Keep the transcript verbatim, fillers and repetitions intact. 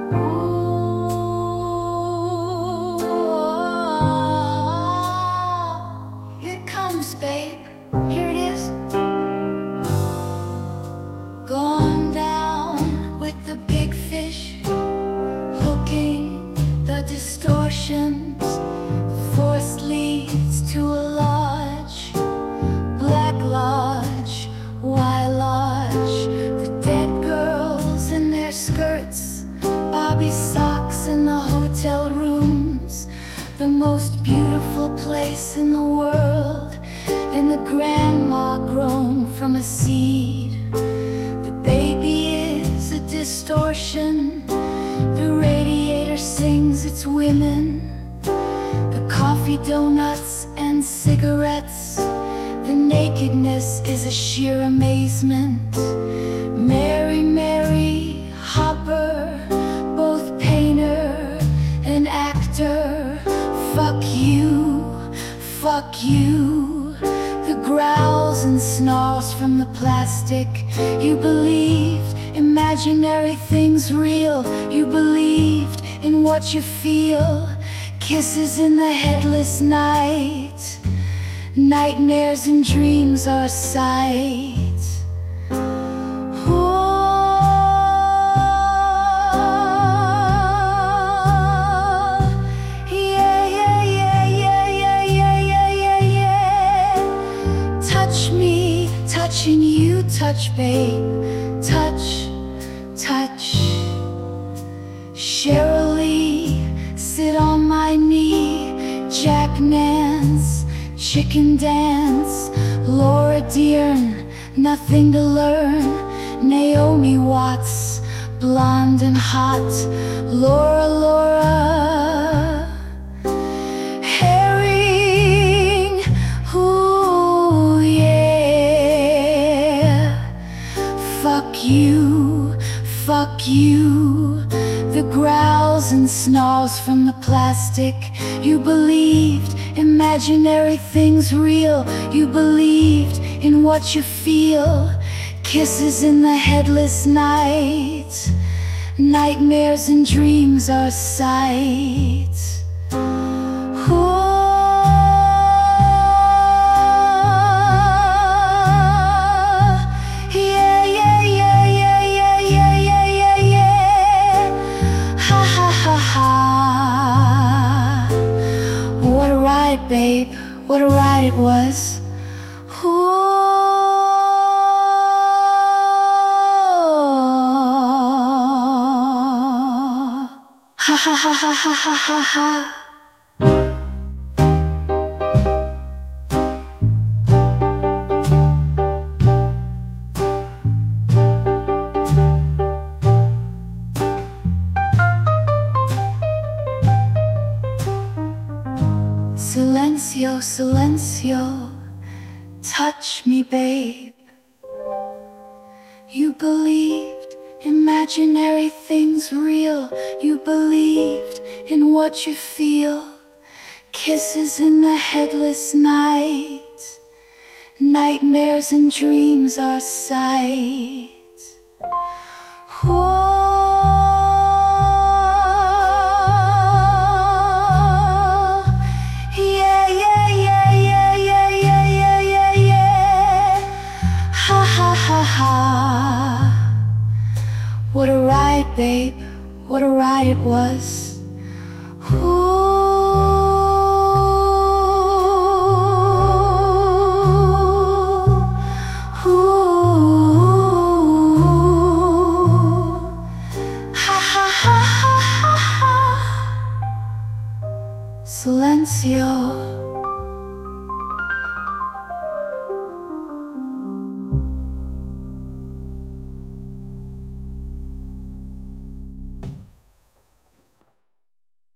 Here it comes, babe. Here it is. Gone down with the big fish, hooking the distortions. Force leads to a lodge, black lodge, white lodge. The dead girls in their skirts, Bobby socks in the hotel rooms. The most beautiful place in the world, and the grandma grown from a seed. The baby is a distortion, the radiator sings its women. The coffee, donuts, and cigarettes, the nakedness is a sheer amazement. Mary, Mary, Hopper, both painter and actor. Fuck you, fuck you. The growls and snarls from the plastic. You believed imaginary things real. You believed in what you feel. Kisses in the headless night. Nightmares and dreams are sight. Touching you, touch, babe, touch, touch. Cheryl Lee, sit on my knee. Jack Nance, chicken dance. Laura Dern, nothing to learn. Naomi Watts, blonde and hot. Laura, Laura. Fuck you, fuck you. The growls and snarls from the plastic. You believed imaginary things real. You believed in what you feel. Kisses in the headless night. Nightmares and dreams are sight. Babe, what a ride it was. Ooh. Ha ha ha ha ha ha ha ha. Silencio, silencio, touch me, babe. You believed imaginary things real. You believed in what you feel. Kisses in the headless night. Nightmares and dreams are sight. Whoa. What a ride, babe, what a ride it was. Ooh.